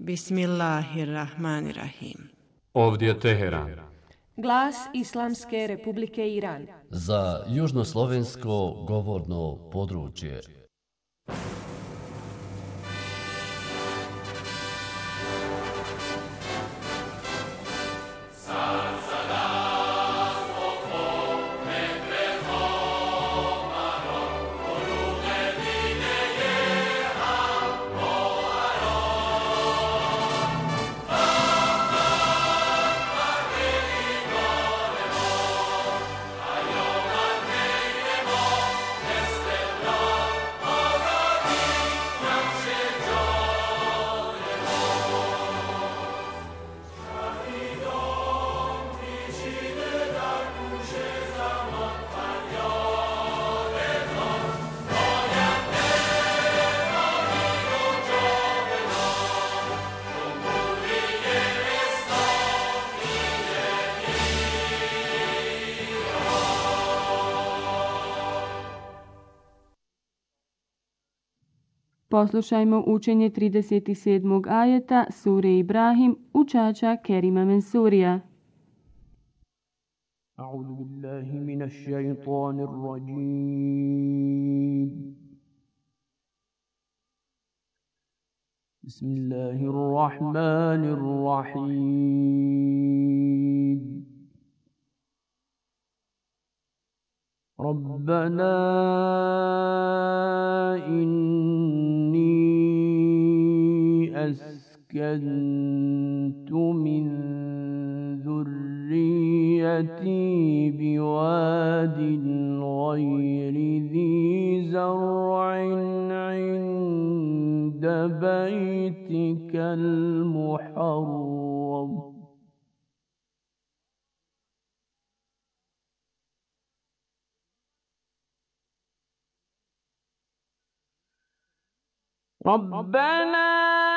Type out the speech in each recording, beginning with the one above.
Bismillahirrahmanirrahim. Ovdje je Teheran. Glas Islamske Republike Iran. Za južnoslovensko govorno područje. Poslušajmo učenje 37. ajeta sure Ibrahim učača Kerima Mensurija. أعوذ بالله من الشيطان الرجيم بسم الله الرحمن الرحيم ربنا إني أسكنت من ذريتي بواد غير ذي زرع عند بيتك المحرم ربنا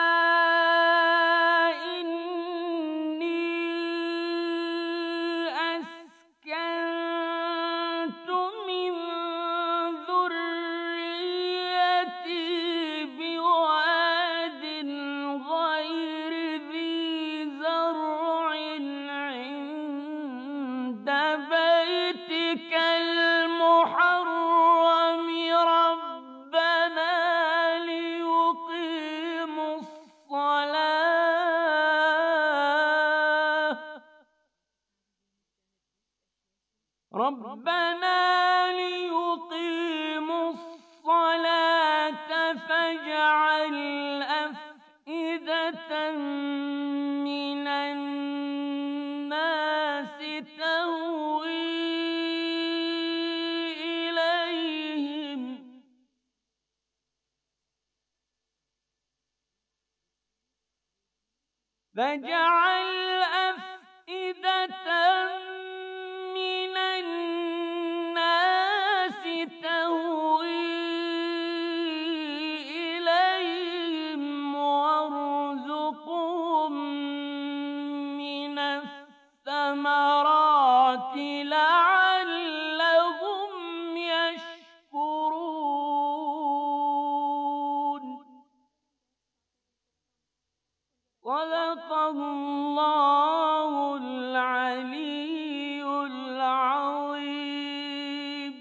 إني أسكنت من ذريتي بواد غير ذي زرع عند بيتك المحرم ربنا ليقيموا الصلاة فاجعل أفئدة من الناس تهوي إليهم فاجعل أفئدة من الناس تهوي إليهم وارزقهم من الثمرات لعلهم يشكرون صدق الله العلي العظيم.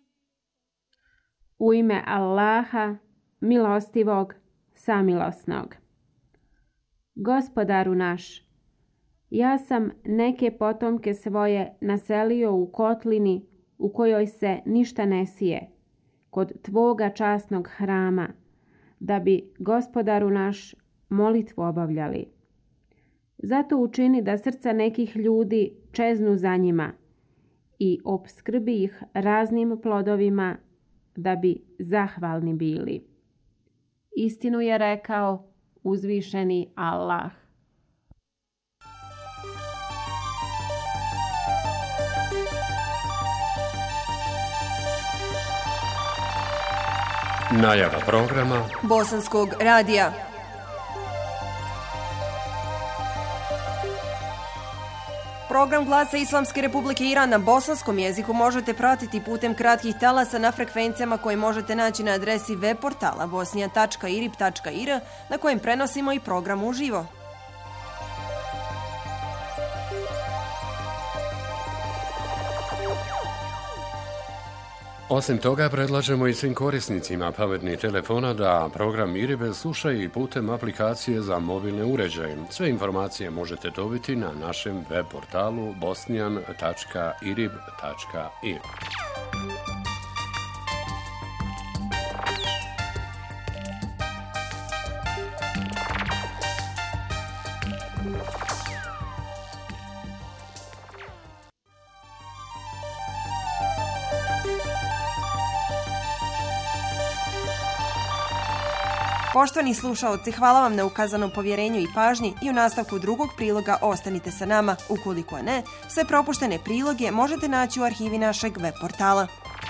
U ime Allaha, milostivog, samilosnog. Gospodaru naš, ja sam neke potomke svoje naselio u kotlini u kojoj se ništa ne sije, kod tvoga časnog hrama, da bi, Gospodaru naš, molitvu obavljali. Zato učini da srca nekih ljudi čeznu za njima i opskrbi ih raznim plodovima, da bi zahvalni bili. Istinu je rekao uzvišeni Allah. Najava programa Bosanskog radija. Program Glasa Islamske Republike Iran na bosanskom jeziku možete pratiti putem kratkih talasa na frekvencijama koje možete naći na adresi web portala bosnijan.irib.ir na kojem prenosimo i program uživo. Osim toga, predlažemo i svim korisnicima pametnih telefona da program IRIB slušaju i putem aplikacije za mobilne uređaje. Sve informacije možete dobiti na našem web portalu bosnijan.irib.ir. Poštovani slušaoci, hvala vam na ukazanom povjerenju i pažnji i u nastavku drugog priloga ostanite sa nama. Ukoliko ne, sve propuštene priloge možete naći u arhivi našeg web portala.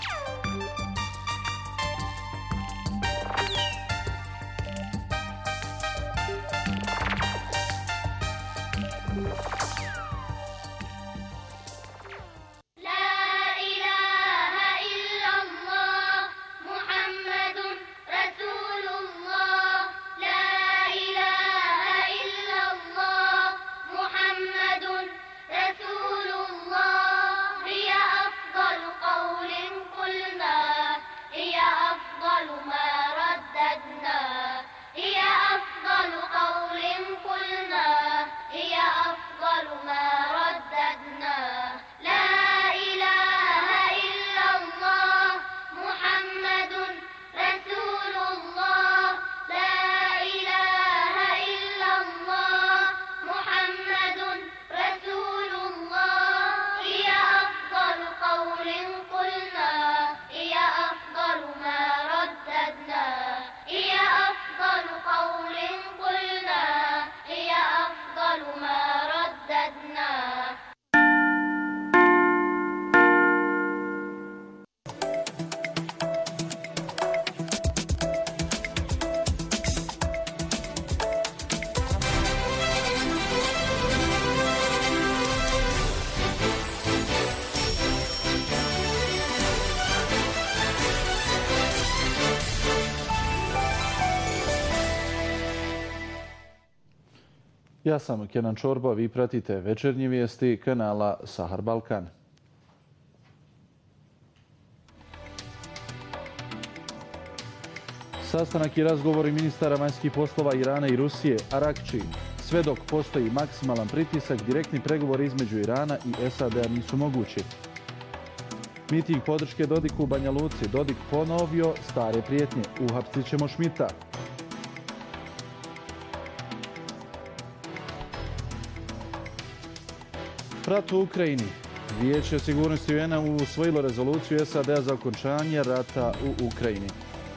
Ja sam Kenan Čorba, vi pratite večernje vijesti kanala Sahar Balkan. Sastanak i razgovori ministara vanjskih poslova Irana i Rusije, Arakči. Sve dok postoji maksimalan pritisak, direktni pregovori između Irana i SAD-a nisu mogući. Miting podrške Dodiku u Banja Luci. Dodik ponovio stare prijetnje. Uhapsit ćemo Šmita. Rat u Ukrajini. Vijeće sigurnosti UN-a usvojilo rezoluciju SAD-a za okončanje rata u Ukrajini.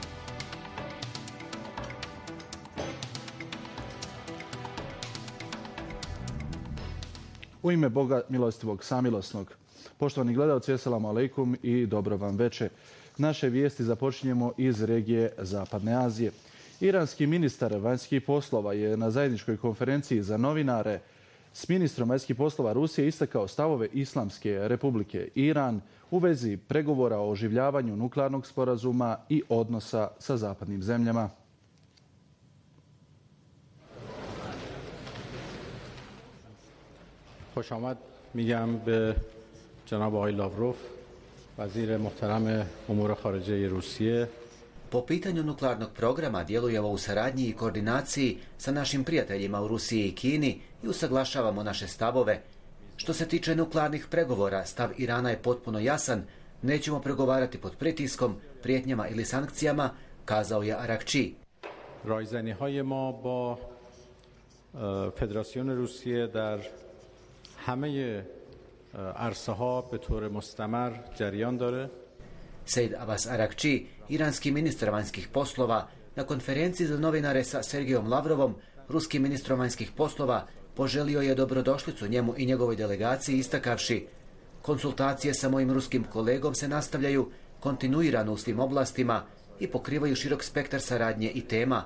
U ime Boga milostivog samilosnog. Poštovani gledalci, eselamu alejkum i dobro vam veče. Naše vijesti započinjemo iz regije Zapadne Azije. Iranski ministar vanjskih poslova je na zajedničkoj konferenciji za novinare s ministrom vanjskih poslova Rusije istakao stavove Islamske Republike Iran u vezi pregovora o oživljavanju nuklearnog sporazuma i odnosa sa zapadnim zemljama. خوش آمد میگم به جناب آقای لاوروف وزیر محترم امور خارجه روسیه. Po pitanju nuklearnog programa djelujemo u saradnji i koordinaciji sa našim prijateljima u Rusiji i Kini i usaglašavamo naše stavove. Što se tiče nuklearnih pregovora, stav Irana je potpuno jasan. Nećemo pregovarati pod pritiskom, prijetnjama ili sankcijama, kazao je Arakči. رایزنی‌های ما با فدراسیون روسیه در همه عرصه‌ها به طور مستمر جریان داره. Sejd Abbas Arakči, iranski ministar vanjskih poslova, na konferenciji za novinare sa Sergejom Lavrovom, ruskim ministrom vanjskih poslova, poželio je dobrodošlicu njemu i njegovoj delegaciji istakavši: konsultacije sa mojim ruskim kolegom se nastavljaju kontinuirano u svim oblastima i pokrivaju širok spektar saradnje i tema.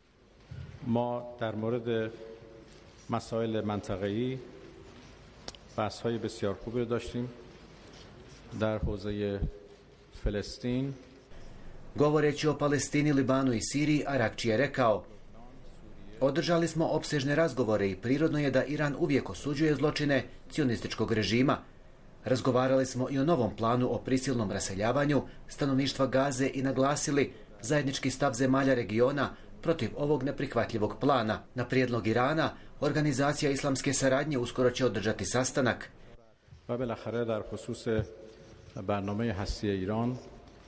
ما در مورد مسائل منطقه‌ای بحث‌های بسیار خوبی داشتیم در حوزه فلسطین. Govoreći o Palestini, Libanu i Siriji, Arakči je rekao: održali smo opsežne razgovore i prirodno je da Iran uvijek osuđuje zločine cionističkog režima. Razgovarali smo i o novom planu o prisilnom raseljavanju stanovništva Gaze i naglasili zajednički stav zemalja regiona protiv ovog neprihvatljivog plana. Na prijedlog Irana, Organizacija islamske saradnje uskoro će održati sastanak. و بالاخره در خصوص برنامه هستی ایران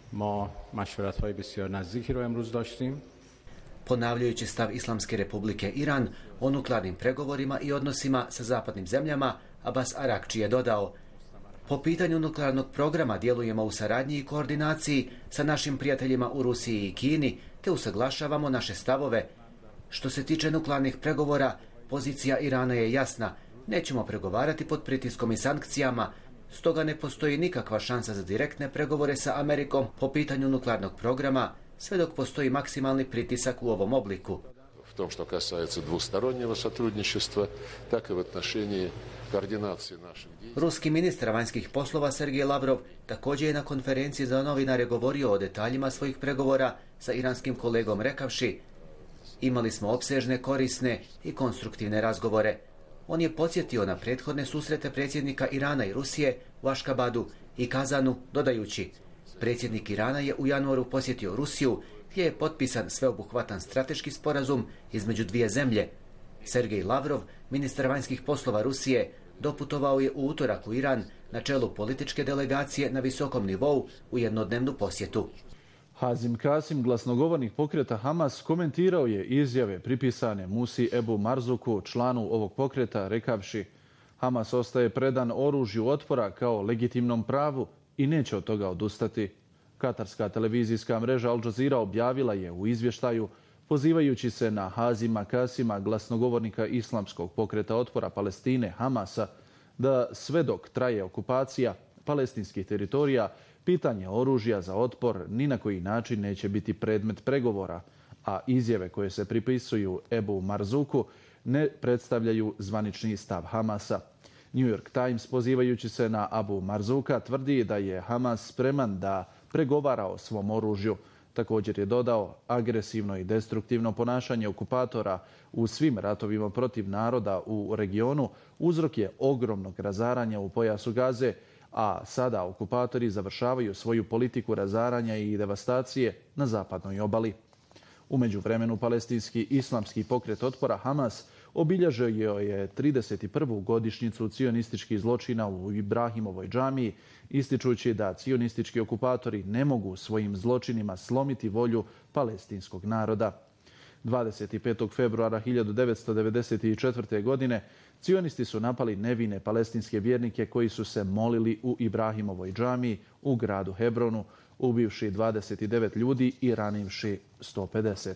ما مشورت‌های بسیار نزدیکی رو امروز داشتیم. Ponavljajući stav Islamske republike Iran o nuklearnim pregovorima i odnosima sa zapadnim zemljama, Abbas Arakči je dodao: po pitanju nuklearnog programa djelujemo u saradnji i koordinaciji sa našim prijateljima u Rusiji i Kini, te usaglašavamo naše stavove. Što se tiče nuklearnih pregovora, pozicija Irana je jasna. Nećemo pregovarati pod pritiskom i sankcijama, stoga ne postoji nikakva šansa za direktne pregovore sa Amerikom po pitanju nuklearnog programa, sve dok postoji maksimalni pritisak u ovom obliku. В том, что касается двустороннего сотрудничества, так и в отношении координации наших действий. Ruski ministar vanjskih poslova Sergej Lavrov također je na konferenciji za novinare govorio o detaljima svojih pregovora sa iranskim kolegom rekavši: imali smo opsežne, korisne i konstruktivne razgovore. On je podsjetio na prethodne susrete predsjednika Irana i Rusije u Aškabadu i Kazanu, dodajući: predsjednik Irana je u januaru posjetio Rusiju, gdje je potpisan sveobuhvatan strateški sporazum između dvije zemlje. Sergej Lavrov, ministar vanjskih poslova Rusije, doputovao je u utorak u Iran na čelu političke delegacije na visokom nivou u jednodnevnu posjetu. Hazim Kasim, glasnogovornik pokreta Hamas, komentirao je izjave pripisane Musi Ebu Marzuku, članu ovog pokreta, rekavši: Hamas ostaje predan oružju otpora kao legitimnom pravu i neće od toga odustati. Katarska televizijska mreža Al Jazeera objavila je u izvještaju, pozivajući se na Hazima Kasima, glasnogovornika islamskog pokreta otpora Palestine Hamasa, da sve dok traje okupacija palestinskih teritorija, pitanje oružja za otpor ni na koji način neće biti predmet pregovora, a izjave koje se pripisuju Ebu Marzuku ne predstavljaju zvanični stav Hamasa. New York Times, pozivajući se na Abu Marzuka, tvrdi da je Hamas spreman da pregovara o svom oružju. Također je dodao: agresivno i destruktivno ponašanje okupatora u svim ratovima protiv naroda u regionu uzrok je ogromnog razaranja u pojasu Gaze, a sada okupatori završavaju svoju politiku razaranja i devastacije na zapadnoj obali. U međuvremenu, palestinski islamski pokret otpora Hamas obilježio je 31. godišnjicu cionističkih zločina u Ibrahimovoj džamiji, ističući da cionistički okupatori ne mogu svojim zločinima slomiti volju palestinskog naroda. 25. februara 1994. godine cionisti su napali nevine palestinske vjernike koji su se molili u Ibrahimovoj džamiji u gradu Hebronu, ubivši 29 ljudi i ranivši 150.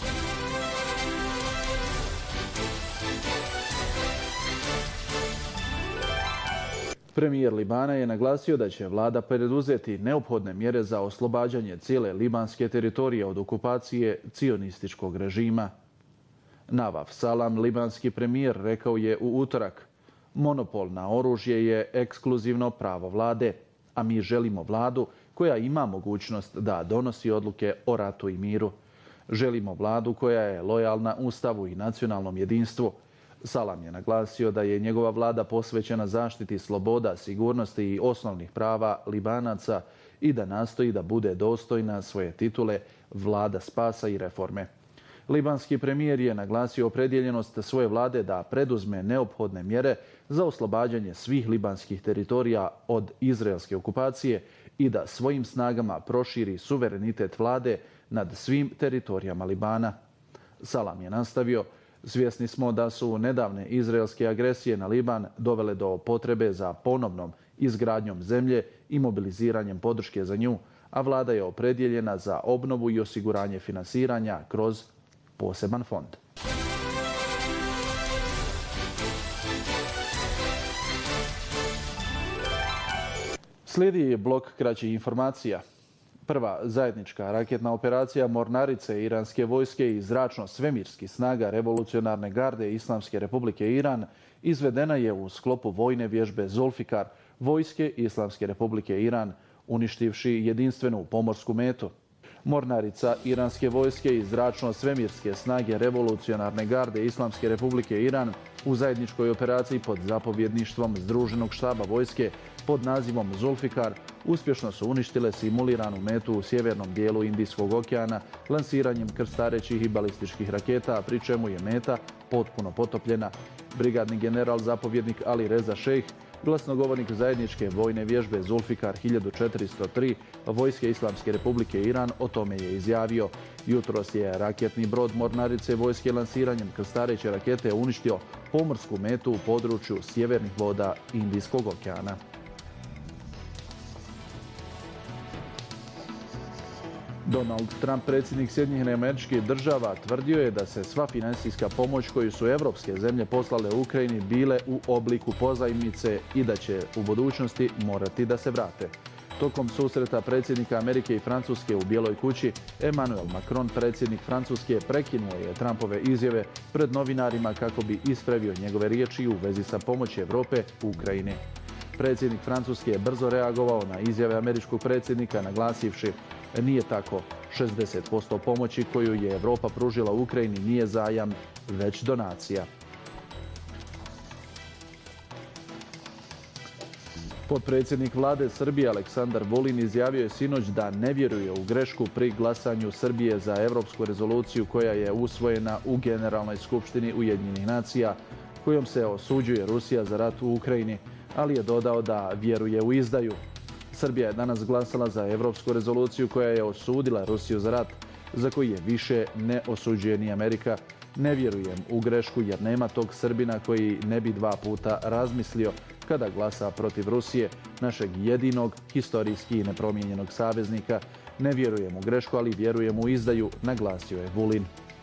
Premijer Libana je naglasio da će vlada preduzeti neophodne mjere za oslobađanje cijele libanske teritorije od okupacije cionističkog režima. Navaf Salam, libanski premijer, rekao je u utorak: monopol na oružje je ekskluzivno pravo vlade, a mi želimo vladu koja ima mogućnost da donosi odluke o ratu i miru. Želimo vladu koja je lojalna Ustavu i nacionalnom jedinstvu. Salam je naglasio da je njegova vlada posvećena zaštiti sloboda, sigurnosti i osnovnih prava Libanaca i da nastoji da bude dostojna svoje titule vlada spasa i reforme. Libanski premijer je naglasio opredjeljenost svoje vlade da preduzme neophodne mjere za oslobađanje svih libanskih teritorija od izraelske okupacije i da svojim snagama proširi suverenitet vlade nad svim teritorijama Libana. Salam je nastavio: svjesni smo da su nedavne izraelske agresije na Liban dovele do potrebe za ponovnom izgradnjom zemlje i mobiliziranjem podrške za nju, a vlada je opredjeljena za obnovu i osiguranje finansiranja kroz poseban fond. Slijedi blok kraćih informacija. Prva zajednička raketna operacija Mornarice iranske vojske i zračno-svemirskih snaga Revolucionarne garde Islamske republike Iran izvedena je u sklopu vojne vježbe Zulfikar vojske Islamske republike Iran, uništivši jedinstvenu pomorsku metu. Mornarica iranske vojske i zračno-svemirske snage Revolucionarne garde Islamske republike Iran u zajedničkoj operaciji pod zapovjedništvom Združenog štaba vojske pod nazivom Zulfikar uspješno su uništile simuliranu metu u sjevernom dijelu Indijskog okeana lansiranjem krstarećih i balističkih raketa, pri čemu je meta potpuno potopljena. Brigadni general zapovjednik Ali Reza Šejh, glasnogovornik zajedničke vojne vježbe Zulfikar 1403 vojske Islamske republike Iran, o tome je izjavio: jutros je raketni brod Mornarice vojske lansiranjem krstareće rakete uništio pomorsku metu u području sjevernih voda Indijskog okeana. Donald Trump, predsjednik Sjedinjenih Američkih Država, tvrdio je da se sva financijska pomoć koju su evropske zemlje poslale u Ukrajini bile u obliku pozajmice i da će u budućnosti morati da se vrate. Tokom susreta predsjednika Amerike i Francuske u Bijeloj kući, Emmanuel Macron, predsjednik Francuske, prekinuo je Trumpove izjave pred novinarima kako bi ispravio njegove riječi u vezi sa pomoći Europe u Ukrajini. Predsjednik Francuske je brzo reagovao na izjave američkog predsjednika, naglasivši: nije tako. 60% pomoći koju je Europa pružila Ukrajini nije zajam, već donacija. Potpredsjednik vlade Srbije Aleksandar Vulin izjavio je sinoć da ne vjeruje u grešku pri glasanju Srbije za europsku rezoluciju koja je usvojena u Generalnoj skupštini Ujedinjenih nacija, kojom se osuđuje Rusija za rat u Ukrajini, ali je dodao da vjeruje u izdaju. Srbija je danas glasala za europsku rezoluciju koja je osudila Rusiju za rat, za koji je više ne osuđuje ni Amerika. Ne vjerujem u grešku jer nema tog Srbina koji ne bi 2 puta razmislio kada glasa protiv Rusije, našeg jedinog, historijski nepromijenjenog saveznika. Ne vjerujem u grešku, ali vjerujem u izdaju, naglasio je Vulin.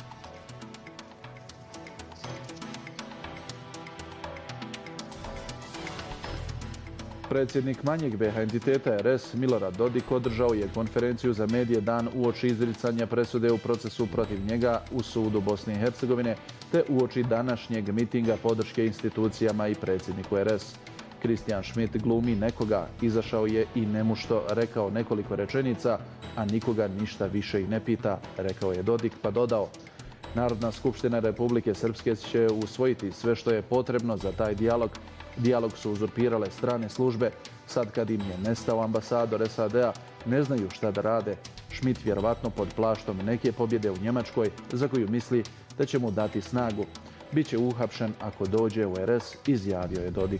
Predsjednik manjeg BiH entiteta RS Milorad Dodik održao je konferenciju za medije dan uoči izricanja presude u procesu protiv njega u sudu Bosne i Hercegovine, te uoči današnjeg mitinga podrške institucijama i predsjedniku RS. Christian Schmidt glumi nekoga, izašao je i nemušto rekao nekoliko rečenica, a nikoga ništa više i ne pita, rekao je Dodik, pa dodao: Narodna skupština Republike Srpske će usvojiti sve što je potrebno za taj dijalog. Dijalog su uzurpirale strane službe. Sad kad im je nestao ambasador SAD-a, ne znaju šta da rade. Schmidt vjerovatno pod plaštom neke pobjede u Njemačkoj, za koju misli da će mu dati snagu. Biće uhapšen ako dođe u RS, izjavio je Dodik.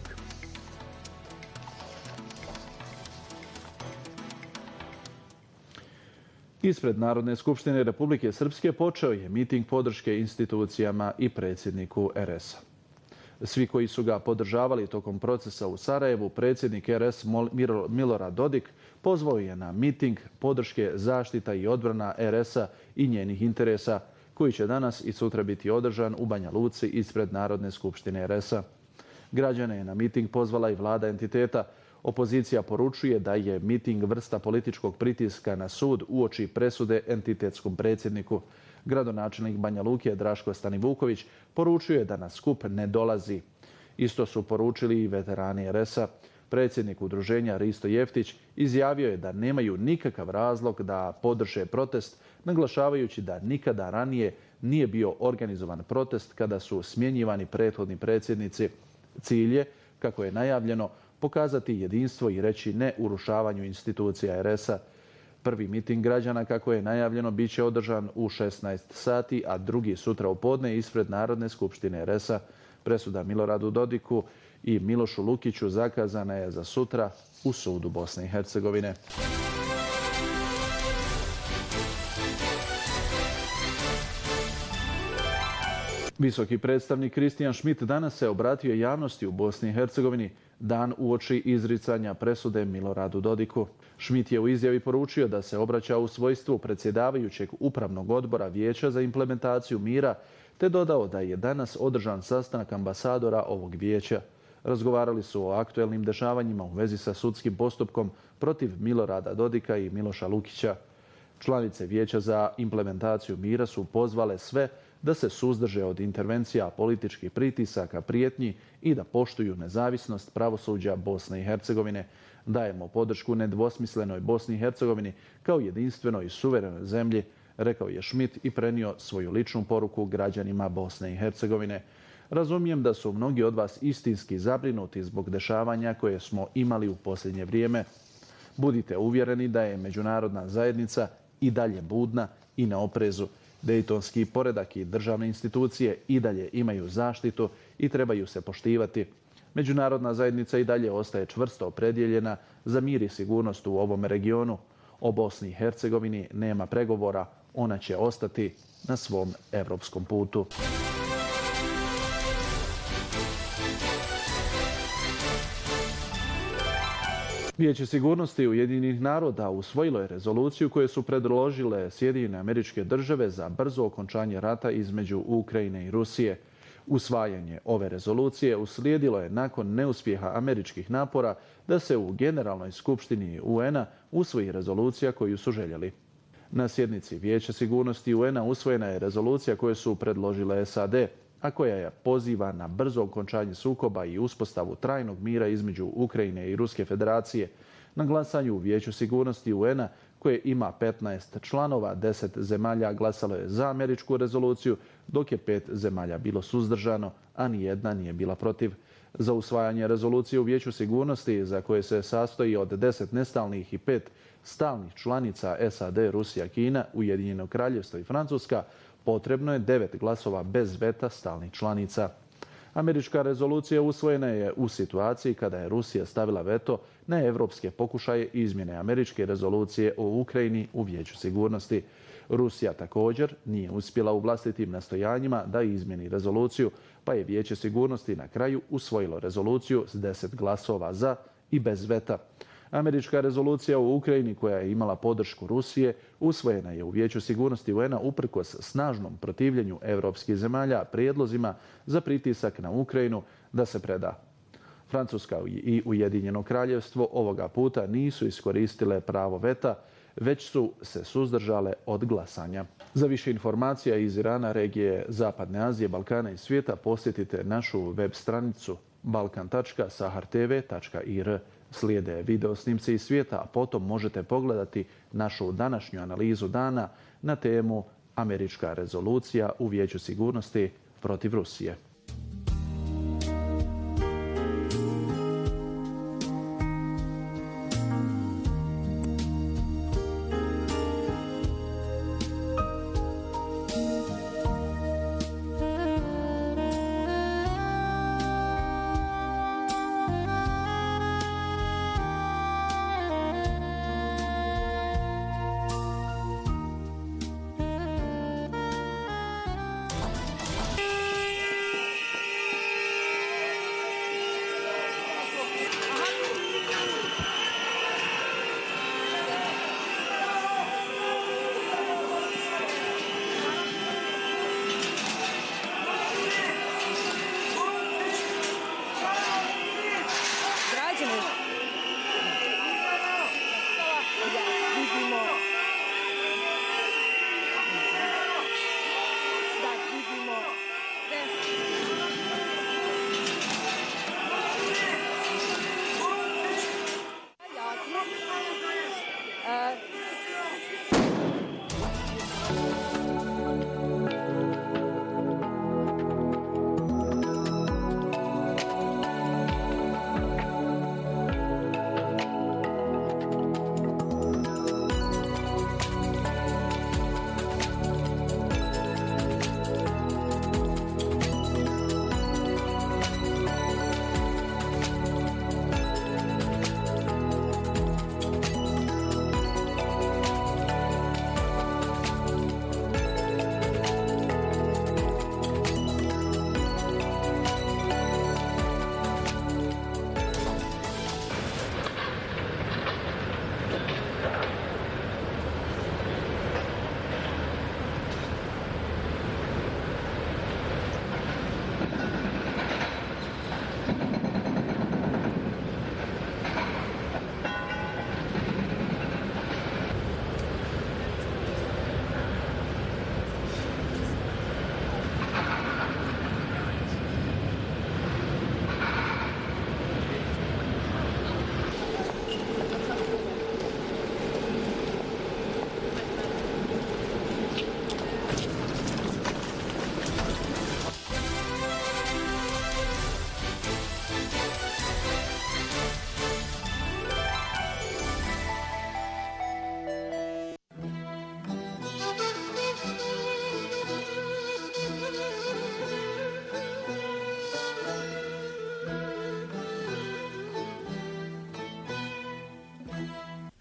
Ispred Narodne skupštine Republike Srpske počeo je miting podrške institucijama i predsjedniku RS-a. Svi koji su ga podržavali tokom procesa u Sarajevu, predsjednik RS Milorad Dodik pozvao je na miting podrške zaštita i odbrana RS-a i njenih interesa, koji će danas i sutra biti održan u Banja Luci ispred Narodne skupštine RS-a. Građane je na miting pozvala i vlada entiteta. Opozicija poručuje da je miting vrsta političkog pritiska na sud uoči presude entitetskom predsjedniku. Gradonačelnik Banja Luke Draško Stanivuković poručuje da na skup ne dolazi. Isto su poručili i veterani RS-a. Predsjednik udruženja Risto Jeftić izjavio je da nemaju nikakav razlog da podrže protest, naglašavajući da nikada ranije nije bio organizovan protest kada su smjenjivani prethodni predsjednici. Cilj je, kako je najavljeno, pokazati jedinstvo i reći ne urušavanju institucija RS-a. Prvi miting građana, kako je najavljeno, bit će održan u 16 sati, a drugi sutra u podne ispred Narodne skupštine RS-a. Presuda Miloradu Dodiku i Milošu Lukiću zakazana je za sutra u sudu Bosne i Hercegovine. Visoki predstavnik Christian Schmidt danas se obratio javnosti u Bosni i Hercegovini dan uoči izricanja presude Miloradu Dodiku. Schmidt je u izjavi poručio da se obraća u svojstvu predsjedavajućeg upravnog odbora Vijeća za implementaciju mira, te dodao da je danas održan sastanak ambasadora ovog vijeća. Razgovarali su o aktuelnim dešavanjima u vezi sa sudskim postupkom protiv Milorada Dodika i Miloša Lukića. Članice Vijeća za implementaciju mira su pozvale sve da se suzdrže od intervencija, političkih pritisaka, prijetnji i da poštuju nezavisnost pravosuđa Bosne i Hercegovine. Dajemo podršku nedvosmislenoj Bosni i Hercegovini kao jedinstvenoj i suverenoj zemlji, rekao je Schmidt i prenio svoju ličnu poruku građanima Bosne i Hercegovine. Razumijem da su mnogi od vas istinski zabrinuti zbog dešavanja koje smo imali u posljednje vrijeme. Budite uvjereni da je međunarodna zajednica i dalje budna i na oprezu. Dejtonski poredak i državne institucije i dalje imaju zaštitu i trebaju se poštivati. Međunarodna zajednica i dalje ostaje čvrsto opredjeljena za mir i sigurnost u ovom regionu. O Bosni i Hercegovini nema pregovora, ona će ostati na svom evropskom putu. Vijeće sigurnosti Ujedinjenih naroda usvojilo je rezoluciju koju su predložile Sjedinjene Američke Države za brzo okončanje rata između Ukrajine i Rusije. Usvajanje ove rezolucije uslijedilo je nakon neuspjeha američkih napora da se u Generalnoj skupštini UN-a usvoji rezolucija koju su željeli. Na sjednici Vijeća sigurnosti UN-a usvojena je rezolucija koju su predložile SAD, a koja je poziva na brzo okončanje sukoba i uspostavu trajnog mira između Ukrajine i Ruske federacije. Na glasanju u Vijeću sigurnosti UN-a, koje ima 15 članova, 10 zemalja glasalo je za američku rezoluciju, dok je 5 zemalja bilo suzdržano, a nijedna nije bila protiv. Za usvajanje rezolucije u Vijeću sigurnosti, za koje se sastoji od 10 nestalnih i 5 stalnih članica SAD, Rusija, Kina, Ujedinjeno Kraljevstvo i Francuska, potrebno je 9 glasova bez veta stalnih članica. Američka rezolucija usvojena je u situaciji kada je Rusija stavila veto na evropske pokušaje izmjene američke rezolucije o Ukrajini u Vijeću sigurnosti. Rusija također nije uspjela u vlastitim nastojanjima da izmjeni rezoluciju, pa je Vijeće sigurnosti na kraju usvojilo rezoluciju s 10 glasova za i bez veta. Američka rezolucija u Ukrajini, koja je imala podršku Rusije, usvojena je u Vijeću sigurnosti UN-a uprkos snažnom protivljenju evropskih zemalja prijedlozima za pritisak na Ukrajinu da se preda. Francuska i Ujedinjeno Kraljevstvo ovoga puta nisu iskoristile pravo veta, već su se suzdržale od glasanja. Za više informacija iz Irana, regije Zapadne Azije, Balkana i svijeta posjetite našu web stranicu balkan.sahartv.ir. Slijede video snimci iz svijeta, a potom možete pogledati našu današnju analizu dana na temu Američka rezolucija u Vijeću sigurnosti protiv Rusije.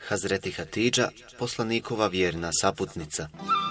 Hazreti Hatidža, poslanikova vjerna saputnica.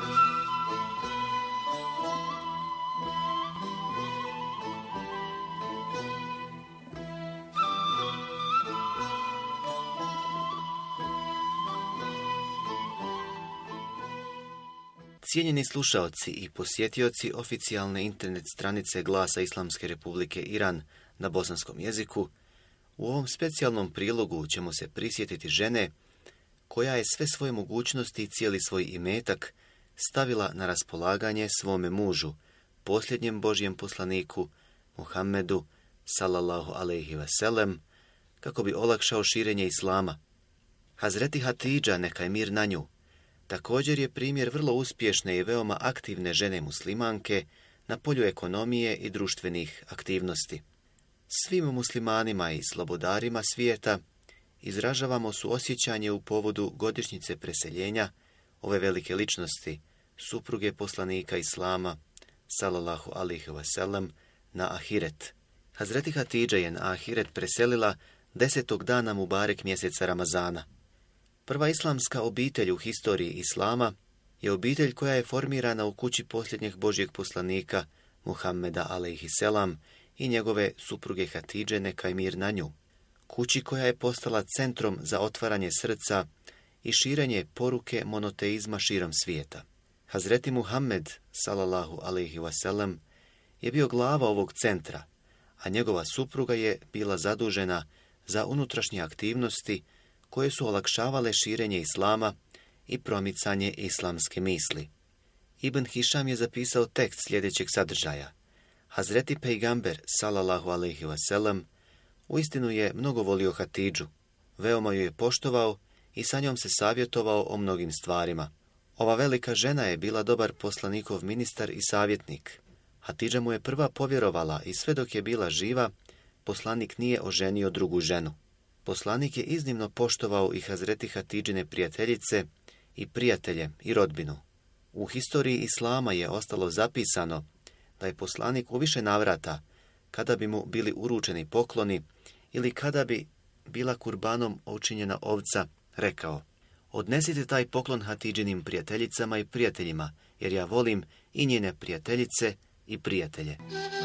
Cijenjeni slušaoci i posjetioci oficijalne internet stranice Glasa Islamske Republike Iran na bosanskom jeziku, u ovom specijalnom prilogu ćemo se prisjetiti žene koja je sve svoje mogućnosti i cijeli svoj imetak stavila na raspolaganje svome mužu, posljednjem Božjem poslaniku, Muhammedu, sallallahu alejhi ve sellem, kako bi olakšao širenje islama. Hazreti Hatidža, neka je mir na nju, također je primjer vrlo uspješne i veoma aktivne žene muslimanke na polju ekonomije i društvenih aktivnosti. Svim muslimanima i slobodarima svijeta izražavamo suosjećanje u povodu godišnjice preseljenja ove velike ličnosti, supruge poslanika Islama, sallallahu alejhi ve sellem, na ahiret. Hazreti Hatidža je na ahiret preselila 10. dana Mubarek mjeseca Ramazana. Prva islamska obitelj u historiji Islama je obitelj koja je formirana u kući posljednjeg Božjeg poslanika Muhammeda alejhi selam i njegove supruge Hatidže, neka je mir na nju. Kući koja je postala centrom za otvaranje srca i širenje poruke monoteizma širom svijeta. Hazreti Muhammed, sallallahu alejhi ve sellem, je bio glava ovog centra, a njegova supruga je bila zadužena za unutrašnje aktivnosti koje su olakšavale širenje islama i promicanje islamske misli. Ibn Hišam je zapisao tekst sljedećeg sadržaja. Hazreti Pejgamber, sallallahu alejhi ve sellem, uistinu je mnogo volio Hatidžu, veoma ju je poštovao i sa njom se savjetovao o mnogim stvarima. Ova velika žena je bila dobar poslanikov ministar i savjetnik. Hatidža mu je prva povjerovala i sve dok je bila živa, poslanik nije oženio drugu ženu. Poslanik je iznimno poštovao i Hazreti Hatidžine prijateljice i prijatelje i rodbinu. U historiji Islama je ostalo zapisano da je poslanik u više navrata, kada bi mu bili uručeni pokloni ili kada bi bila kurbanom učinjena ovca, rekao: odnesite taj poklon Hatidžinim prijateljicama i prijateljima, jer ja volim i njene prijateljice i prijatelje.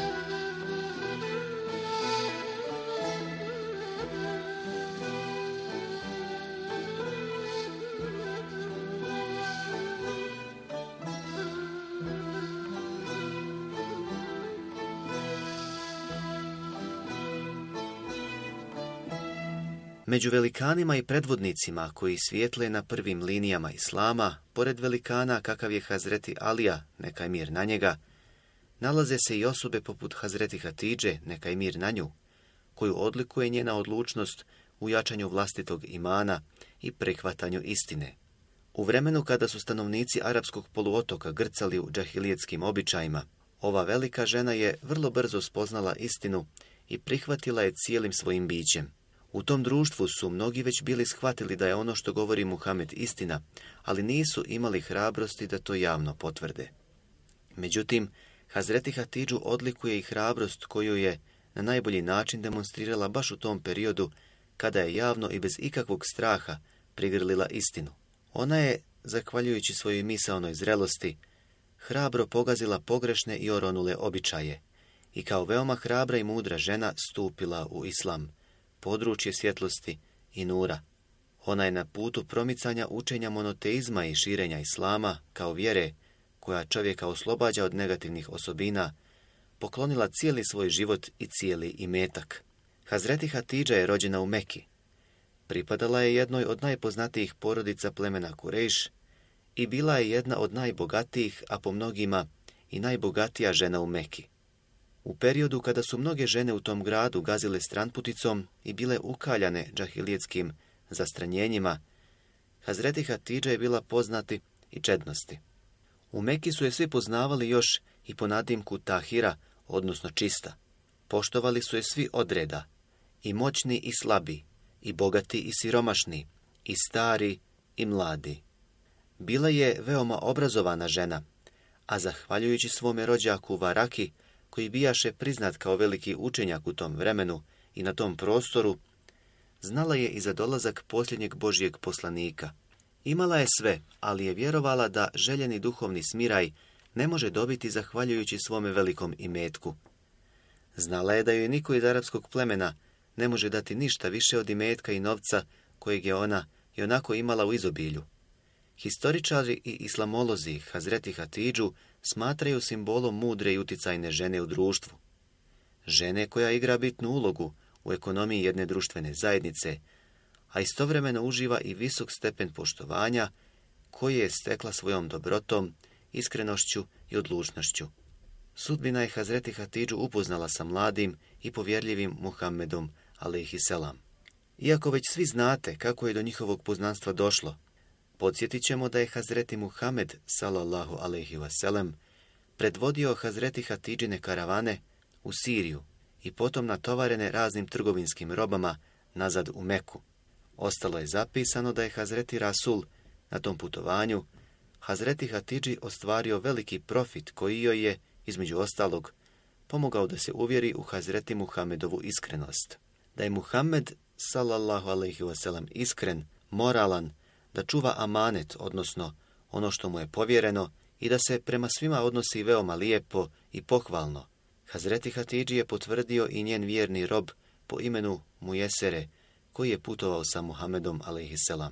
Među velikanima i predvodnicima koji svijetle na prvim linijama Islama, pored velikana kakav je Hazreti Alija, neka je mir na njega, nalaze se i osobe poput Hazreti Hatidže, neka je mir na nju, koju odlikuje njena odlučnost u jačanju vlastitog imana i prihvatanju istine. U vremenu kada su stanovnici arapskog poluotoka grcali u džahilijetskim običajima, ova velika žena je vrlo brzo spoznala istinu i prihvatila je cijelim svojim bićem. U tom društvu su mnogi već bili shvatili da je ono što govori Muhammed istina, ali nisu imali hrabrosti da to javno potvrde. Međutim, Hazreti Hatidžu odlikuje i hrabrost koju je na najbolji način demonstrirala baš u tom periodu kada je javno i bez ikakvog straha prigrlila istinu. Ona je, zahvaljujući svojoj misaonoj zrelosti, hrabro pogazila pogrešne i oronule običaje i kao veoma hrabra i mudra žena stupila u islam, područje svjetlosti i nura. Ona je na putu promicanja učenja monoteizma i širenja islama kao vjere koja čovjeka oslobađa od negativnih osobina, poklonila cijeli svoj život i cijeli imetak. Hazreti Hatidža je rođena u Meki. Pripadala je jednoj od najpoznatijih porodica plemena Kurejš i bila je jedna od najbogatijih, a po mnogima i najbogatija žena u Meki. U periodu kada su mnoge žene u tom gradu gazile stranputicom i bile ukaljane džahilijetskim zastranjenjima, Hazreti Hatidža je bila poznati i čednosti. U Meki su je svi poznavali još i po nadimku Tahira, odnosno čista. Poštovali su je svi odreda, i moćni i slabi, i bogati i siromašni, i stari i mladi. Bila je veoma obrazovana žena, a zahvaljujući svome rođaku Varaki, koji bijaše priznat kao veliki učenjak u tom vremenu i na tom prostoru, znala je i za dolazak posljednjeg Božjeg poslanika. Imala je sve, ali je vjerovala da željeni duhovni smiraj ne može dobiti zahvaljujući svome velikom imetku. Znala je da joj niko iz arapskog plemena ne može dati ništa više od imetka i novca kojeg je ona i onako imala u izobilju. Historičari i islamolozi Hazreti Hatidžu smatraju simbolom mudre i uticajne žene u društvu. Žene koja igra bitnu ulogu u ekonomiji jedne društvene zajednice, a istovremeno uživa i visok stepen poštovanja koje je stekla svojom dobrotom, iskrenošću i odlučnošću. Sudbina je Hazreti Hatidžu upoznala sa mladim i povjerljivim Muhammedom, alejhiselam. Iako već svi znate kako je do njihovog poznanstva došlo, podsjetit ćemo da je Hazreti Muhammed, sallallahu alejhi wasallam, predvodio Hazreti Hatidžine karavane u Siriju i potom natovarene raznim trgovinskim robama nazad u Meku. Ostalo je zapisano da je Hazreti Rasul na tom putovanju Hazreti Hatidži ostvario veliki profit koji joj je, između ostalog, pomogao da se uvjeri u Hazreti Muhammedovu iskrenost. Da je Muhammed, sallallahu alejhi wasallam, iskren, moralan, da čuva amanet, odnosno ono što mu je povjereno, i da se prema svima odnosi veoma lijepo i pohvalno. Hazreti Hatidži je potvrdio i njen vjerni rob po imenu Mujesere, koji je putovao sa Muhammedom alejhiselam.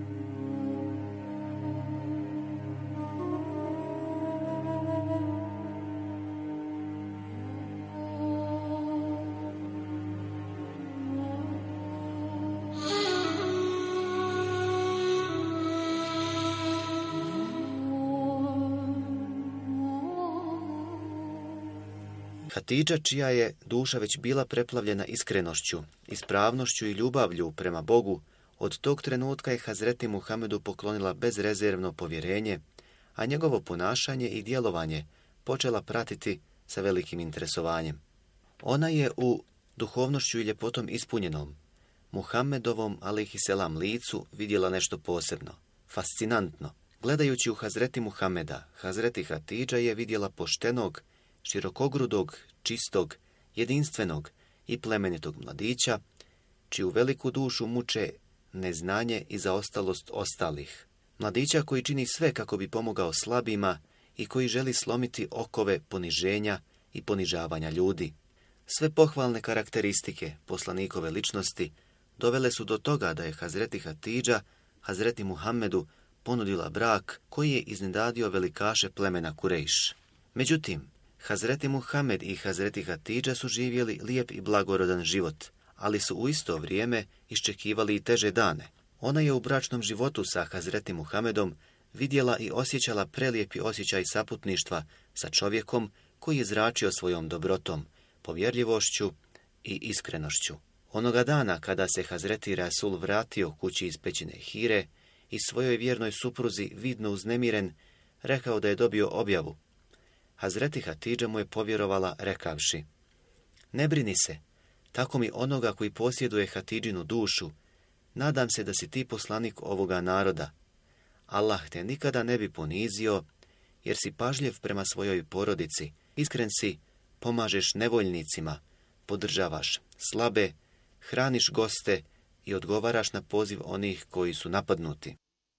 Hatidža, čija je duša već bila preplavljena iskrenošću, ispravnošću i ljubavlju prema Bogu, od tog trenutka je Hazreti Muhammedu poklonila bezrezervno povjerenje, a njegovo ponašanje i djelovanje počela pratiti sa velikim interesovanjem. Ona je u duhovnošću i ljepotom ispunjenom Muhammedovom alejhiselam licu vidjela nešto posebno, fascinantno. Gledajući u Hazreti Muhammeda, Hazreti Hatidža je vidjela poštenog, širokogrudog, čistog, jedinstvenog i plemenitog mladića, čiju veliku dušu muče neznanje i zaostalost ostalih. Mladića koji čini sve kako bi pomogao slabima i koji želi slomiti okove poniženja i ponižavanja ljudi. Sve pohvalne karakteristike poslanikove ličnosti dovele su do toga da je Hazreti Hatidža Hazreti Muhammedu ponudila brak koji je iznenadio velikaše plemena Kurejš. Međutim, Hazreti Muhammed i Hazreti Hatidža su živjeli lijep i blagorodan život, ali su u isto vrijeme iščekivali i teže dane. Ona je u bračnom životu sa Hazreti Muhammedom vidjela i osjećala prelijepi osjećaj saputništva sa čovjekom koji je zračio svojom dobrotom, povjerljivošću i iskrenošću. Onoga dana kada se Hazreti Rasul vratio kući iz pećine Hire i svojoj vjernoj supruzi vidno uznemiren, rekao da je dobio objavu. Hazreti Hatidža mu je povjerovala rekavši: ne brini se, tako mi onoga koji posjeduje Hatidžinu dušu, nadam se da si ti poslanik ovoga naroda. Allah te nikada ne bi ponizio, jer si pažljiv prema svojoj porodici, iskren si, pomažeš nevoljnicima, podržavaš slabe, hraniš goste i odgovaraš na poziv onih koji su napadnuti.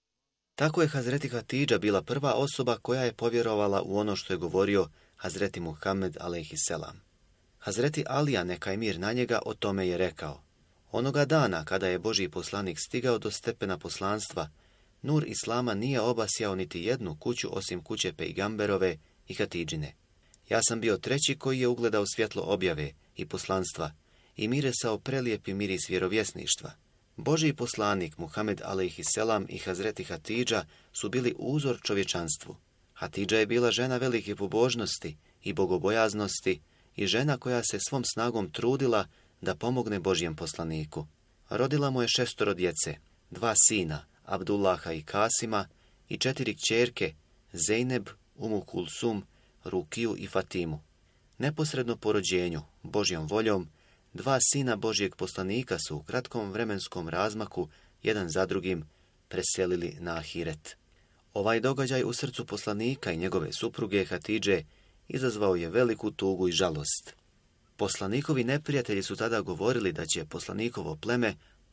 Tako je Hazreti Hatidža bila prva osoba koja je povjerovala u ono što je govorio Hazreti Muhammed alejhiselam. Hazreti Alija, neka je mir na njega, o tome je rekao: onoga dana kada je Božji poslanik stigao do stepena poslanstva, nur Islama nije obasjao niti jednu kuću osim kuće Pejgamberove i Hatidžine. Ja sam bio treći koji je ugledao svjetlo objave i poslanstva i mirisao prelijepi miris vjerovjesništva. Božji poslanik Muhammed alejhiselam i Hazreti Hatidža su bili uzor čovječanstvu. Hatidža je bila žena velike pobožnosti i bogobojaznosti i žena koja se svom snagom trudila da pomogne Božjem poslaniku. Rodila mu je 6 djece, 2 sina, Abdullaha i Kasima, i 4 kćerke, Zejneb, Umu Kulsum, Rukiju i Fatimu. Neposredno po rođenju, Božjom voljom, 2 sina Božjeg poslanika su u kratkom vremenskom razmaku, jedan za drugim, preselili na ahiret. Ovaj događaj u srcu poslanika i njegove supruge Hatidže izazvao je veliku tugu i žalost. Poslanikovi neprijatelji su tada govorili da će poslanikovo pleme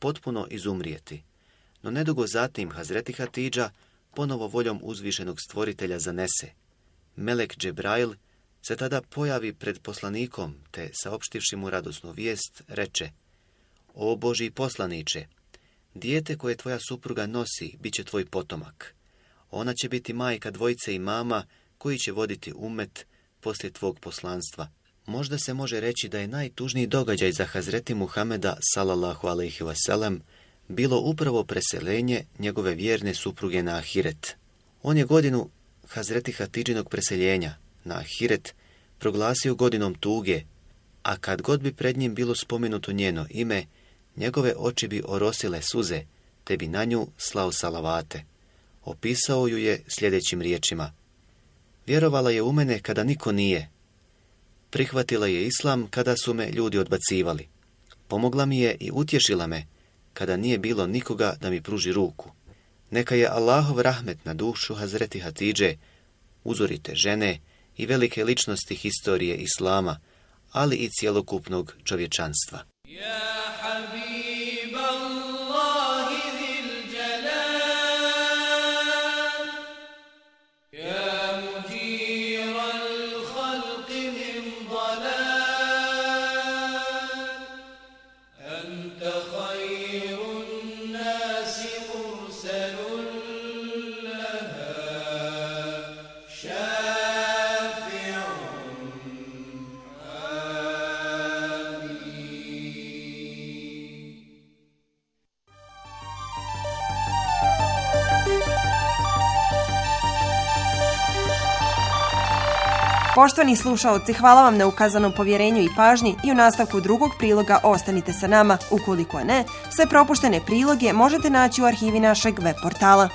potpuno izumrijeti. No nedugo zatim Hazreti Hatidža ponovo voljom uzvišenog stvoritelja zanese. Melek Džebrail se tada pojavi pred poslanikom, te saopštivši mu radosnu vijest, reče: O Božji poslaniče, dijete koje tvoja supruga nosi bit će tvoj potomak. Ona će biti majka dvojice imama koji će voditi umet poslije tvog poslanstva. Možda se može reći da je najtužniji događaj za Hazreti Muhameda sallallahu alejhi ve sellem bilo upravo preseljenje njegove vjerne supruge na ahiret. On je godinu Hazreti Hatidžinog preseljenja na ahiret proglasio godinom tuge, a kad god bi pred njim bilo spomenuto njeno ime, njegove oči bi orosile suze, te bi na nju slao salavate. Opisao ju je sljedećim riječima: Vjerovala je u mene kada niko nije. Prihvatila je islam kada su me ljudi odbacivali. Pomogla mi je i utješila me kada nije bilo nikoga da mi pruži ruku. Neka je Allahov rahmet na dušu Hazreti Hatidže, uzorite žene i velike ličnosti historije islama, ali i cjelokupnog čovječanstva. Poštovani slušaoci, hvala vam na ukazanom povjerenju i pažnji i u nastavku drugog priloga ostanite sa nama. Ukoliko ne, sve propuštene priloge možete naći u arhivi našeg web portala.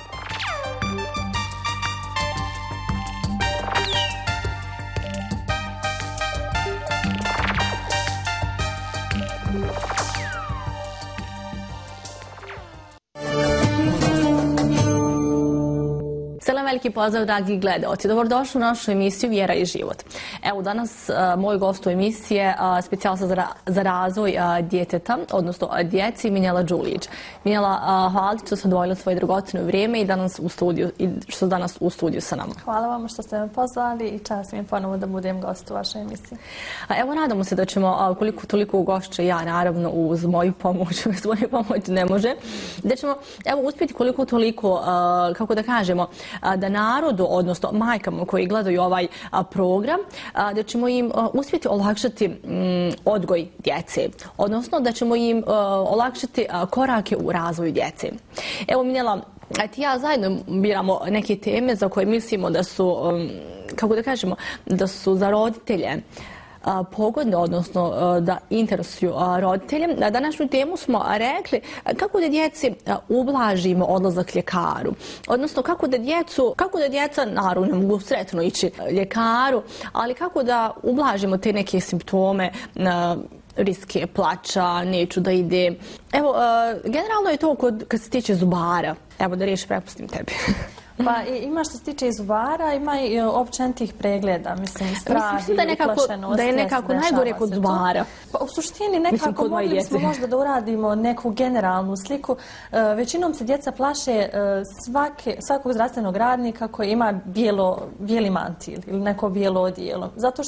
Veliki pozdrav, dragi gledaoci. Dobrodošli u našu emisiju Vjera i život. Evo, danas moj gost u emisiji je specijalista za razvoj djeteta, odnosno djeci, Minjela Đulić. Minjela, hvala što ste odvojili svoje dragocjeno vrijeme i što ste danas u studiju sa nama. Hvala vam što ste me pozvali i čast mi je ponovo da budem gost u vašoj emisiji. Evo, nadamo se da ćemo, koliko toliko ugošće ja, naravno, uz moju pomoć, uz moju pomoć ne može, da ćemo, evo, uspjeti koliko toliko, kako da kažemo, da narodu, odnosno majkama koji gledaju ovaj program, da ćemo im uspjeti olakšati odgoj djece, odnosno da ćemo im olakšati korake u razvoju djece. Evo, Minjela, ti ja zajedno biramo neke teme za koje mislimo da su, kako da kažemo, da su za roditelje pogodne, odnosno da interesuju roditelje. Na današnju temu smo rekli kako da djeci ublažimo odlazak ljekaru, odnosno kako da djeca, naravno ne mogu sretno ići ljekaru, ali kako da ublažimo te neke simptome, riske plača, neću da ide. Evo, generalno je to kad se tiče zubara. Evo, da riječ prepustim tebi. Pa ima što se tiče i zubara, ima i općenitih pregleda, mislim, strah i uplašenost. Da je nekako najgore kod zubara. Pa u suštini nekako mogli bismo možda da uradimo neku generalnu sliku. Većinom se djeca plaše svakog zdravstvenog radnika koji ima bijeli mantil ili neko bijelo odijelo. Zato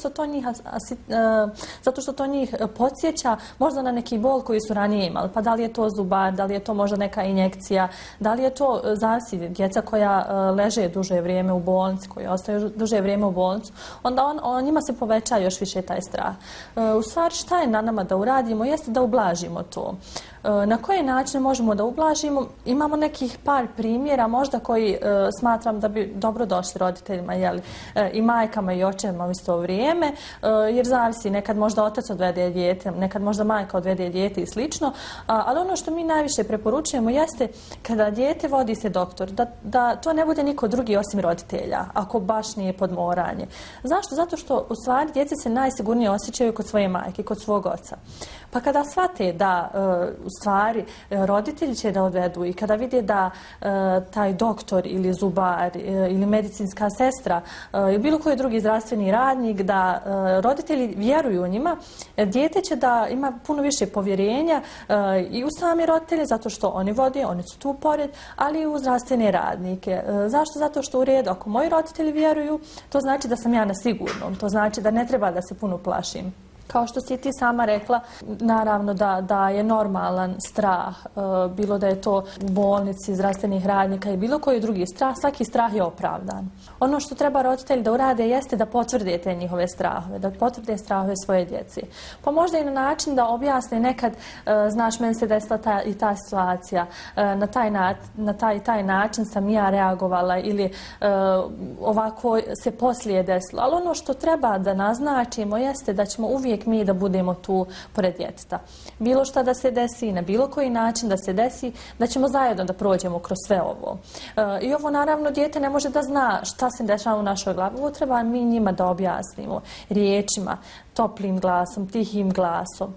što to njih podsjeća možda na neki bol koji su ranije imali. Pa da li je to zubar, da li je to možda neka injekcija, da li je to zavisi djeca koja leže duže vrijeme u bolnici, koji ostaju duže vrijeme u bolnicu, onda njima se poveća još više taj strah. U stvari, šta je na nama da uradimo jeste da ublažimo to. Na koje načine možemo da ublažimo? Imamo nekih par primjera možda koji smatram da bi dobro došli roditeljima, i majkama i očevima u isto vrijeme, jer zavisi, nekad možda otac odvede dijete, nekad možda majka odvede dijete i slično, ali ono što mi najviše preporučujemo jeste kada dijete vodi se doktor, da to ne bude niko drugi osim roditelja, ako baš nije podmoranje. Zašto? Zato što u stvari djece se najsigurnije osjećaju kod svoje majke, kod svog oca. Pa kada shvate da u stvari roditelji će da odvedu i kada vide da taj doktor ili zubar ili medicinska sestra ili bilo koji drugi zdravstveni radnik, da roditelji vjeruju njima, dijete će da ima puno više povjerenja i u sami roditelje, zato što oni vode, oni su tu pored, ali i u zdravstvene radnike. Zašto? Zato što u redu, ako moji roditelji vjeruju, to znači da sam ja na sigurnom, to znači da ne treba da se puno plašim. Kao što si ti sama rekla, naravno da je normalan strah, bilo da je to u bolnici, zdravstvenih radnika i bilo koji drugi strah, svaki strah je opravdan. Ono što treba roditelji da urade jeste da potvrde te njihove strahove, da potvrde strahove svoje djece. Pa možda i na način da objasne nekad, znaš, meni se desila i ta situacija, na taj način sam ja reagovala ili ovako se poslije desilo. Ali ono što treba da naznačimo jeste da ćemo uvijek mi da budemo tu pored djeteta. Bilo šta da se desi, na bilo koji način da se desi, da ćemo zajedno da prođemo kroz sve ovo. I ovo naravno dijete ne može da zna šta se dešava u našoj glavi. Ovo treba mi njima da objasnimo riječima, toplim glasom, tihim glasom.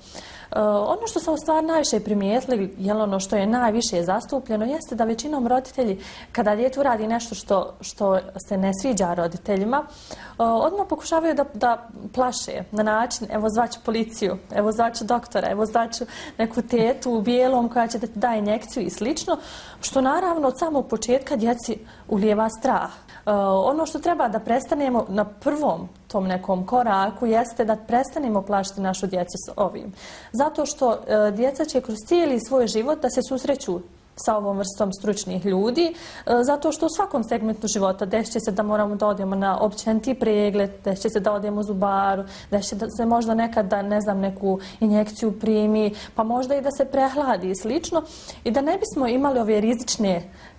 Ono što sam u stvari najviše primijetili, ono što je najviše zastupljeno, jeste da većinom roditelji, kada dijete uradi nešto što se ne sviđa roditeljima, odmah pokušavaju da plaše na način, evo zvaću policiju, evo zvaću doktora, evo zvaću neku tetu u bijelom koja će da ti da injekciju i slično, što naravno od samog početka djeci ulijeva strah. Ono što treba da prestanemo na prvom tom nekom koraku jeste da prestanemo plašiti našu djecu s ovim. Zato što djeca će kroz cijeli svoj život da se susreću sa ovom vrstom stručnih ljudi, zato što u svakom segmentu života desit će se da moramo da odemo na općeniti pregled, desit će se da odemo u zubaru, desit će se možda nekad da, ne znam, neku injekciju primi, pa možda i da se prehladi i slično. I da ne bismo imali ove rizične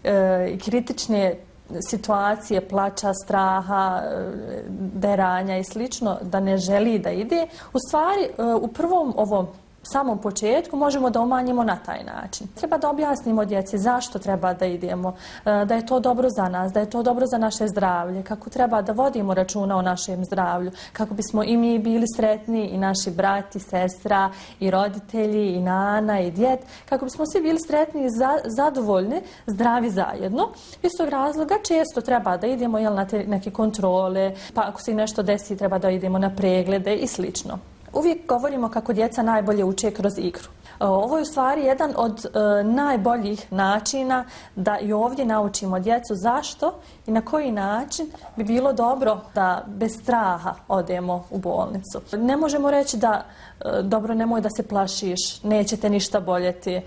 i kritične situacije, plača, straha, deranja i slično, da ne želi da ide. U stvari, u prvom ovom samom početku možemo da umanjimo na taj način. Treba da objasnimo djeci zašto treba da idemo, da je to dobro za nas, da je to dobro za naše zdravlje, kako treba da vodimo računa o našem zdravlju, kako bismo i mi bili sretni, i naši brat i sestra, i roditelji, i nana, i djed, kako bismo svi bili sretni i zadovoljni, zdravi zajedno. Iz tog razloga često treba da idemo na te neke kontrole, pa ako se nešto desi treba da idemo na preglede i slično. Uvijek govorimo kako djeca najbolje uče kroz igru. Ovo je u stvari jedan od najboljih načina da i ovdje naučimo djecu zašto i na koji način bi bilo dobro da bez straha odemo u bolnicu. Ne možemo reći da dobro, nemoj da se plašiš, neće te ništa boljeti.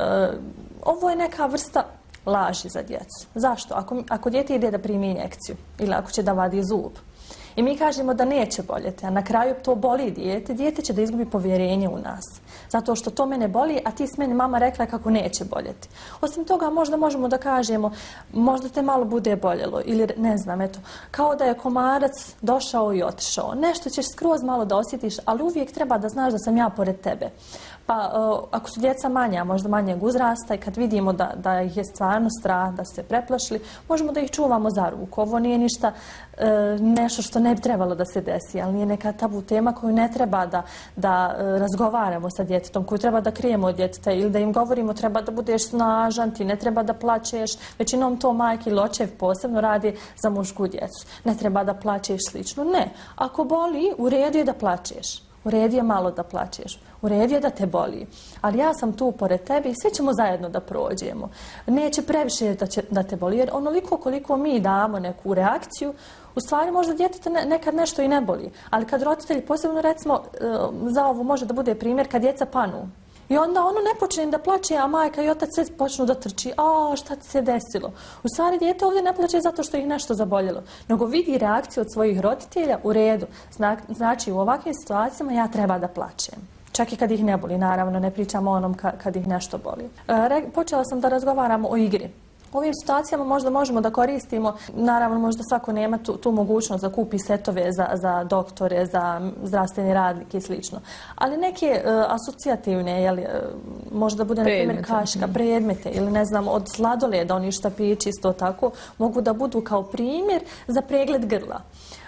Ovo je neka vrsta laži za djecu. Zašto? Ako dijete ide da primi injekciju ili ako će da vadi zub, i mi kažemo da neće boljeti, a na kraju to boli dijete će da izgubi povjerenje u nas. Zato što to mene boli, a ti s meni mama rekla kako neće boljeti. Osim toga, možda možemo da kažemo, možda te malo bude boljelo, ili ne znam, eto, kao da je komarac došao i otišao. Nešto ćeš skroz malo da osjetiš, ali uvijek treba da znaš da sam ja pored tebe. Pa ako su djeca manja, možda manjeg uzrasta i kad vidimo da ih je stvarno strah, da su se preplašili, možemo da ih čuvamo za ruku. Ovo nije ništa nešto što ne bi trebalo da se desi, ali nije neka tabu tema koju ne treba da razgovaramo sa djetetom, koju treba da krijemo od djeteta ili da im govorimo treba da budeš snažan, ti ne treba da plačeš. Većinom to majke ili očev posebno radi za mušku djecu. Ne treba da plačeš slično. Ne. Ako boli, u redu je da plačeš. U redu je malo da plačeš. U redu je da te boli. Ali ja sam tu pored tebe i svi ćemo zajedno da prođemo. Neće previše da te boli, jer onoliko koliko mi damo neku reakciju, u stvari možda djeteta nekad nešto i ne boli. Ali kad roditelji, posebno recimo, za ovo može da bude primjer, kad djeca panu. I onda ono ne počne da plače, a majka i otac sve počnu da trči. A, šta ti se desilo? U stvari, dijete ovdje ne plače zato što ih nešto zaboljelo, nego vidi reakciju od svojih roditelja u redu. Znači, u ovakvim situacijama ja treba da plačem. Čak i kad ih ne boli, naravno, ne pričamo o onom kad ih nešto boli. Počela sam da razgovaramo o igri. U ovim situacijama možda možemo da koristimo, naravno možda svako nema tu mogućnost da kupi setove za doktore, za zdravstveni radnike i slično. Ali neke asocijativne, možda bude na primjer kaška, predmete ili ne znam od sladoleda, oni štapići isto tako, mogu da budu kao primjer za pregled grla.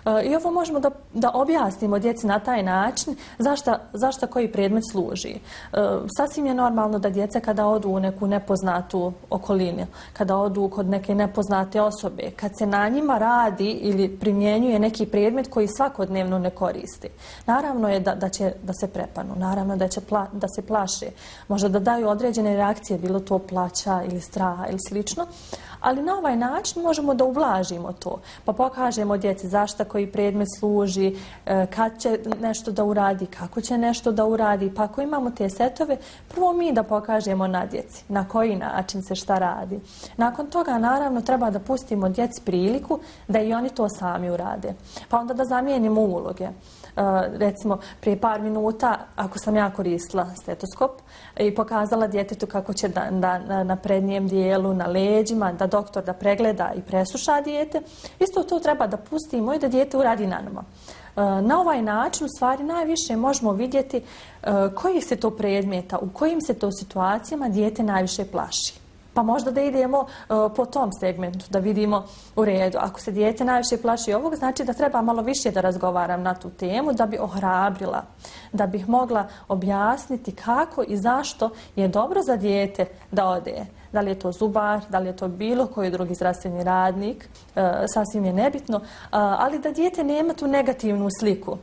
I ovo možemo da objasnimo djeci na taj način zašto koji predmet služi. Sasvim je normalno da djeca kada odu u neku nepoznatu okolinu, kada odu kod neke nepoznate osobe, kad se na njima radi ili primjenjuje neki predmet koji svakodnevno ne koristi. Naravno je da se prepanu, naravno da se plaše, možda da daju određene reakcije, bilo to plaća ili straha ili slično, ali na ovaj način možemo da ublažimo to, pa pokažemo djeci zašto koji predmet služi, kad će nešto da uradi, kako će nešto da uradi, pa ako imamo te setove, prvo mi da pokažemo na djeci na koji način se šta radi. Nakon toga naravno treba da pustimo djeci priliku da i oni to sami urade, pa onda da zamijenimo uloge. Recimo, prije par minuta, ako sam ja koristila stetoskop i pokazala djetetu kako će na prednjem dijelu, na leđima, da doktor da pregleda i presluša dijete, isto to treba da pustimo i da dijete uradi na nama. Na ovaj način, u stvari, najviše možemo vidjeti kojih se to predmeta, u kojim se to situacijama dijete najviše plaši. Pa možda da idemo po tom segmentu, da vidimo u redu. Ako se dijete najviše plaši ovog, znači da treba malo više da razgovaram na tu temu, da bi ohrabrila, da bih mogla objasniti kako i zašto je dobro za dijete da ode. Da li je to zubar, da li je to bilo koji drugi zdravstveni radnik, sasvim je nebitno, ali da dijete nema tu negativnu sliku,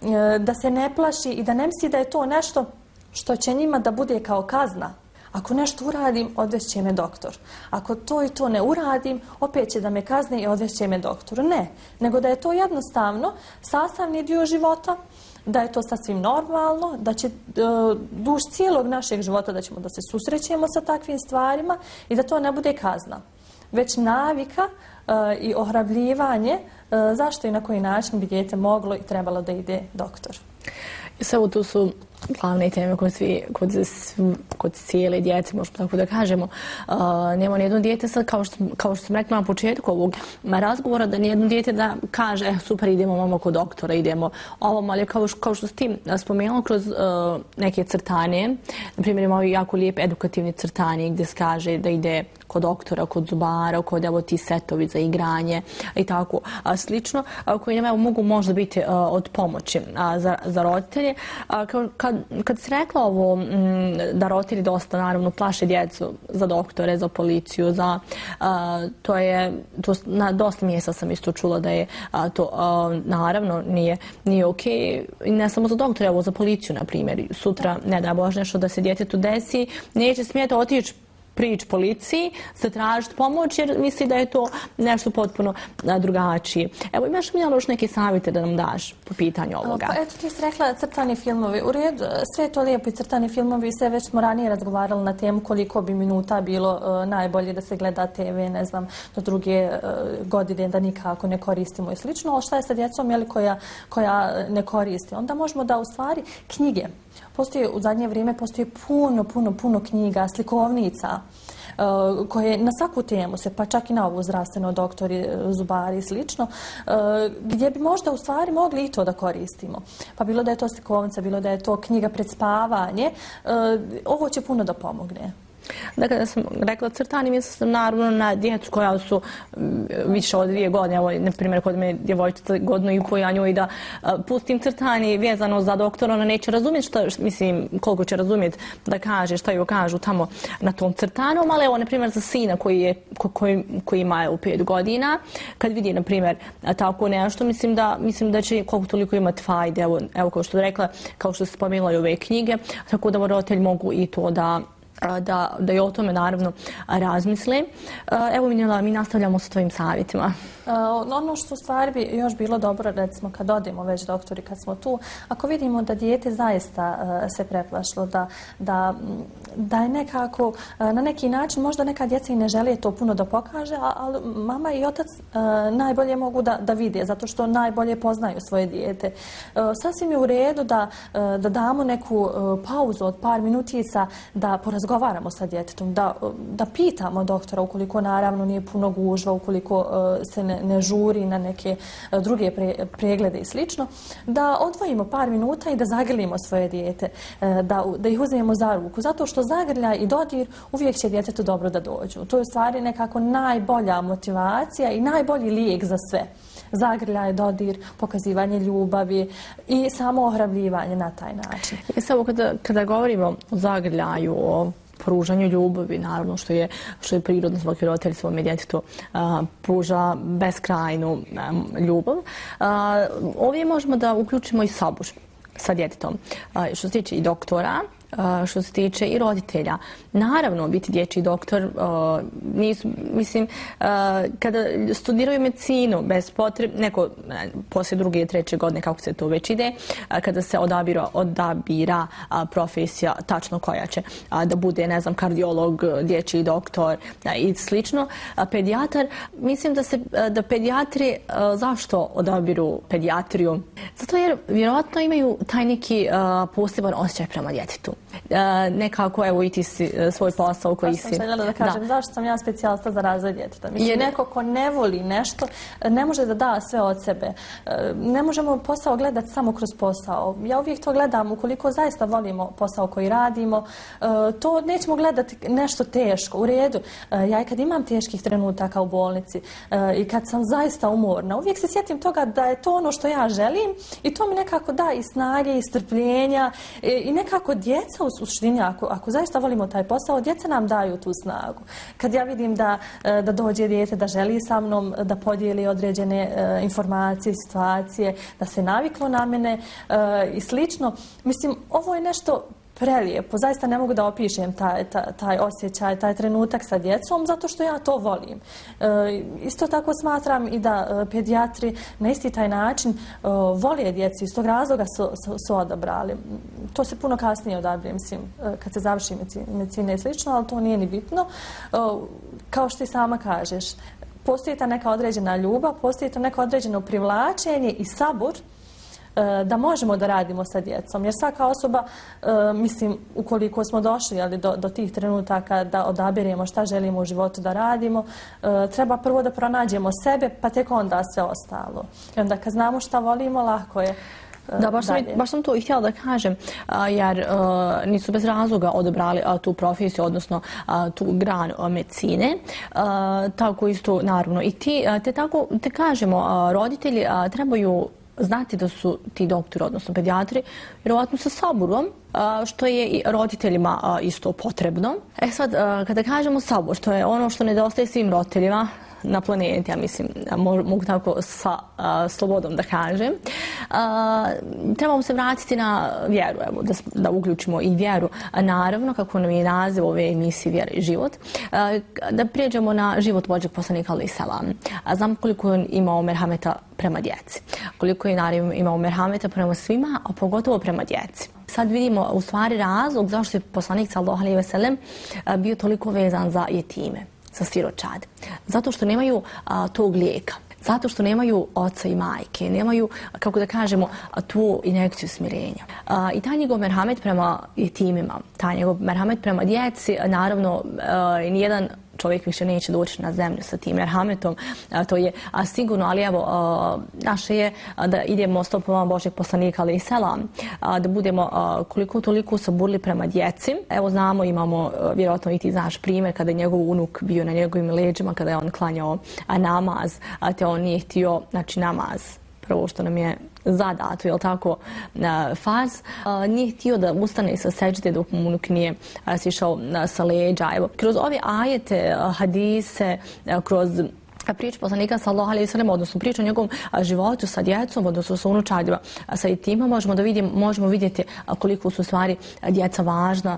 da se ne plaši i da ne misli da je to nešto što će njima da bude kao kazna. Ako nešto uradim, odvest će me doktor. Ako to i to ne uradim, opet će da me kazni i odvest će me doktor. Ne, nego da je to jednostavno sastavni dio života, da je to sasvim normalno, da će duž cijelog našeg života da ćemo da se susrećemo sa takvim stvarima i da to ne bude kazna, već navika i ohrabljivanje zašto i na koji način bi dijete moglo i trebalo da ide doktor. Sve tu su glavne teme kod cijele djece, možemo tako da kažemo. Nema nijedno dijete sad, kao što sam rekla na početku ovog razgovora, da nijedno dijete da kaže super, idemo mamo kod doktora, idemo ovom, ali kao što si ti spomenula kroz neke crtanje, na primjer imamo jako lijep edukativni crtanje gdje se kaže da ide kod doktora, kod zubara, kod evo ti setovi za igranje i tako slično, koji nam mogu možda biti od pomoći za roditelje. Kad si rekla ovo da roditelji dosta naravno plaše djecu za doktore, za policiju, na dosta mjesta sam isto čula da je to naravno nije okej. Ne samo za doktore, evo za policiju na primjer. Sutra, ne daj Bože, nešto da se djetetu desi, neće smjeti otići prići policiji, se tražiti pomoć jer misli da je to nešto potpuno drugačije. Evo, imaš li još neke savjete da nam daš po pitanju ovoga? Pa eto, ti si rekla crtani filmovi. U redu, sve je to lijepo i crtani filmovi, sve već smo ranije razgovarali na temu koliko bi minuta bilo najbolje da se gleda TV, ne znam, do druge godine da nikako ne koristimo i slično, ali šta je sa djecom koja ne koristi? Onda možemo da u stvari knjige. U zadnje vrijeme postoji puno knjiga, slikovnica koje na svaku temu se, pa čak i na ovu zdravstveno, doktori, zubari i slično, gdje bi možda u stvari mogli i to da koristimo. Pa bilo da je to slikovnica, bilo da je to knjiga pred spavanje, ovo će puno da pomogne. Dakle, da sam rekla crtanje, mislim sam naravno na djecu koja su više od 2 godine. Evo, na primjer, kod me djevojčica 1,5 godine ja njoj da pustim crtanje vezano za doktora, ona neće razumjeti koliko će razumjeti da kaže, šta joj kažu tamo na tom crtanju, ali evo, na primjer, za sina koji ima 5 godina, kad vidi, na primjer, tako nešto, mislim da će koliko toliko imati fajde. Evo, kao što je rekla, kao što se spomenula i ove knjige, tako da roditelji mogu i to da i o tome naravno razmisle. Evo, Minjela, mi nastavljamo sa tvojim savjetima. Ono što u stvari bi još bilo dobro, recimo kad odemo već doktori, kad smo tu, ako vidimo da dijete zaista se preplašilo, da je nekako na neki način, možda neka djeca i ne žele to puno da pokaže, ali mama i otac najbolje mogu da vide, zato što najbolje poznaju svoje dijete. Sasvim je u redu da damo neku pauzu od par minutica, da porazgovaramo sa djetetom, da pitamo doktora ukoliko naravno nije puno gužva, ukoliko se ne žuri na neke druge preglede i slično, da odvojimo par minuta i da zagrlimo svoje dijete, da ih uzmemo za ruku, zato što zagrljaj i dodir uvijek će djetetu dobro da dođu. To je u stvari nekako najbolja motivacija i najbolji lijek za sve. zagrljaj, dodir, pokazivanje ljubavi i samo ohrabljivanje na taj način. Samo kada govorimo o zagrljaju, o pružanju ljubavi, naravno što je prirodno, svaki roditelj svome djetetu pruža beskrajnu ljubav. Ovdje možemo da uključimo i sabur sa djetetom. Što se tiče i doktora, što se tiče i roditelja. Naravno, biti dječji doktor, mislim, kada studiraju medicinu, bez potrebe, neko poslije 2. i 3. godine, kako se to već ide, kada se odabira profesija tačno koja će da bude, ne znam, kardiolog, dječji doktor i slično, pedijatar, mislim da pedijatri, zašto odabiru pedijatriju? Zato jer vjerojatno imaju taj neki poseban osjećaj prema djetetu. Nekako, evo, i ti si svoj posao koji si... Zašto sam željela da kažem, zašto sam ja specijalista za razvoj djeteta? Mislim, neko ko ne voli nešto, ne može da da sve od sebe. Ne možemo posao gledati samo kroz posao. Ja uvijek to gledam, ukoliko zaista volimo posao koji radimo, to nećemo gledati nešto teško, u redu. Ja i kad imam teških trenutaka u bolnici i kad sam zaista umorna, uvijek se sjetim toga da je to ono što ja želim i to mi nekako da i snage i strpljenja i nekako djeca u suštini, ako zaista volimo taj posao, djeca nam daju tu snagu. Kad ja vidim da dođe dijete, da želi sa mnom da podijeli određene informacije, situacije, da se naviklo na mene i slično, mislim, ovo je nešto prelijepo. Zaista ne mogu da opišem taj osjećaj, taj trenutak sa djecom, zato što ja to volim. Isto tako smatram i da pedijatri na isti taj način vole djeci, iz tog razloga su odabrali. To se puno kasnije odabire, mislim, kad se završi medicina i slično, ali to nije ni bitno. Kao što i sama kažeš, postoji ta neka određena ljubav, postoji to neko određeno privlačenje i sabur da možemo da radimo sa djecom. Jer svaka osoba, mislim, ukoliko smo došli do tih trenutaka da odabiremo šta želimo u životu da radimo, treba prvo da pronađemo sebe, pa tek onda sve ostalo. I onda kad znamo šta volimo, lako je. Da, baš sam to i htjela da kažem, jer nisu bez razloga odabrali tu profesiju, odnosno tu granu medicine. Tako isto, naravno, i ti, te tako, te kažemo, roditelji trebaju znati da su ti doktori, odnosno pedijatri, vjerovatno sa saburom, što je i roditeljima isto potrebno. Sad, kada kažemo sabor, to je ono što nedostaje svim roditeljima na planeti, ja mislim, mogu tako sa slobodom da kažem. Trebamo se vratiti na vjeru, evo, da uključimo i vjeru. Naravno, kako nam je naziv ove emisije Vjera i život, da prijeđemo na život Božjeg poslanika alejhi selam. Znam koliko je imao merhameta prema djeci, koliko je naravno imao merhameta prema svima, a pogotovo prema djeci. Sad vidimo u stvari razlog zašto je poslanik sallallahu alejhi ve sellem bio toliko vezan za jetime, za siročad. Zato što nemaju tog lijeka. Zato što nemaju oca i majke, nemaju, kako da kažemo, tu injekciju smirenja. I taj njegov merhamet prema jetimima, taj njegov merhamet prema djeci, naravno, nijedan čovjek više neće doći na zemlju sa tim merhametom, to je sigurno, ali evo, naše je da idemo stopama Božjeg poslanika alejhi selam, da budemo koliko toliko saburli prema djeci. Evo znamo, imamo, vjerojatno i ti znaš primjer, kada je njegov unuk bio na njegovim leđima, kada je on klanjao namaz, te on nije htio, znači, namaz, prvo što nam je zadato, jel tako, faz, nije htio da ustane sa seđde dok mu unuk nije sišao sa leđa. Evo, kroz ove ajete, hadise, kroz priču poslanika sallallahu alejhi ve sellem, odnosno priču o njegovom životu sa djecom, odnosno sa unučadima, sa jetima, možemo vidjeti koliko su stvari djeca važna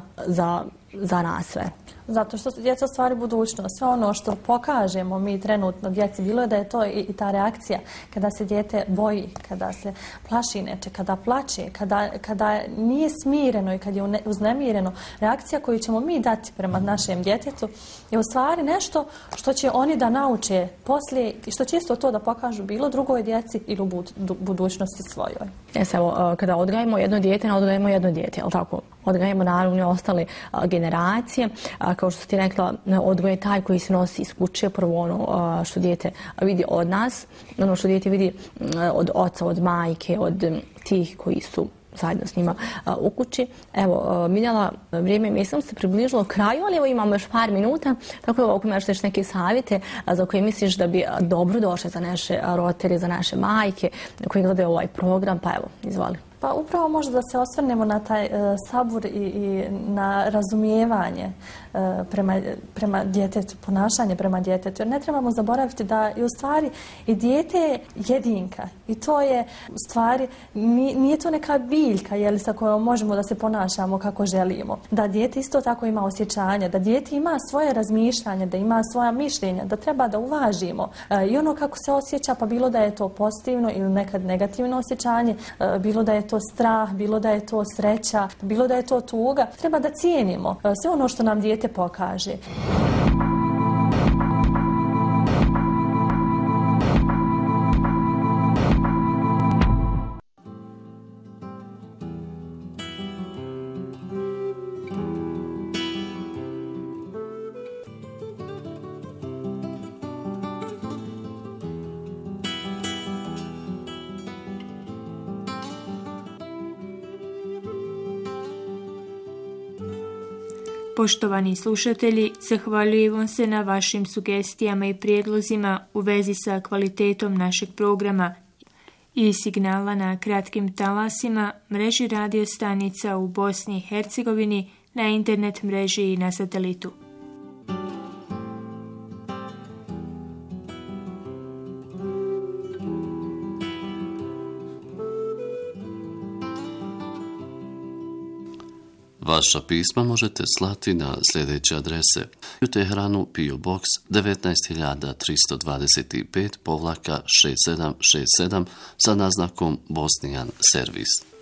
za nas sve. Zato što su djeca u stvari budućnost. Sve ono što pokažemo mi trenutno djeci, bilo je da je to i ta reakcija kada se dijete boji, kada se plaši neče, kada plače, kada nije smireno i kad je uznemireno, reakcija koju ćemo mi dati prema našem djetetu je u stvari nešto što će oni da nauče poslije i što će isto to da pokažu bilo drugoj djeci ili u budućnosti svojoj. Evo, kada odgajamo jedno dijete, ne odgajamo jedno dijete, ali tako? Odgajamo naravno i ostale generacije. Kao što ti rekla, odgoj je taj koji se nosi iz kuće, prvo ono što dijete vidi od nas, ono što dijete vidi od oca, od majke, od tih koji su zajedno s njima u kući. Evo, Miljana, vrijeme mislim se približilo kraju, ali evo imamo još par minuta, tako da ako imaš neke savjete za koje misliš da bi dobro došle za naše roditelje, za naše majke koji gledaju ovaj program, pa evo, izvoli. Pa upravo možda da se osvrnemo na taj sabur i na razumijevanje prema djetetu, ponašanje prema djetetu. Jer ne trebamo zaboraviti da je u stvari i dijete je jedinka. I to je u stvari, nije to neka biljka sa kojom možemo da se ponašamo kako želimo. Da dijete isto tako ima osjećanja, da dijete ima svoje razmišljanje, da ima svoja mišljenja, da treba da uvažimo. I ono kako se osjeća, pa bilo da je to pozitivno ili nekad negativno osjećanje, bilo da je to strah, bilo da je to sreća, bilo da je to tuga. Treba da cijenimo sve ono što nam dijete pokaže. Poštovani slušatelji, zahvaljujemo se na vašim sugestijama i prijedlozima u vezi sa kvalitetom našeg programa i signala na kratkim talasima, mreži radiostanica u Bosni i Hercegovini, na internet mreži i na satelitu. Vaša pisma možete slati na sljedeće adrese: u Teheranu PO Box 19325-6767 sa naznakom Bosnian Servis.